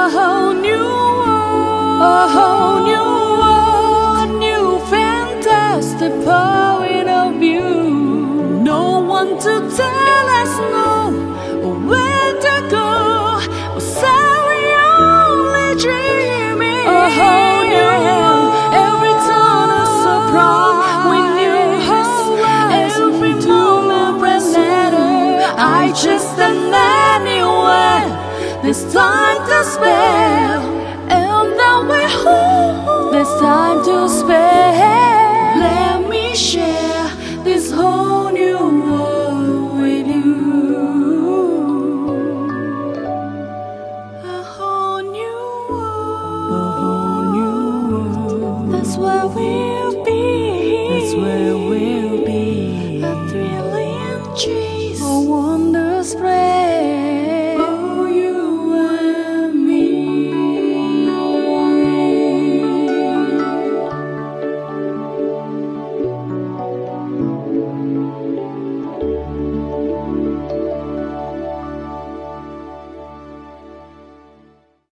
whole new world, a whole new world, a new fantastic point of view. No one to tell us no, or where to go, or so we only dreaming. A whole new world, every turn a surprise. We knew how every moment was letter. I just an anyone. There's time to spare, and then we're home. There's time to spare. Let me share this whole new world with you. A whole new world. That's where we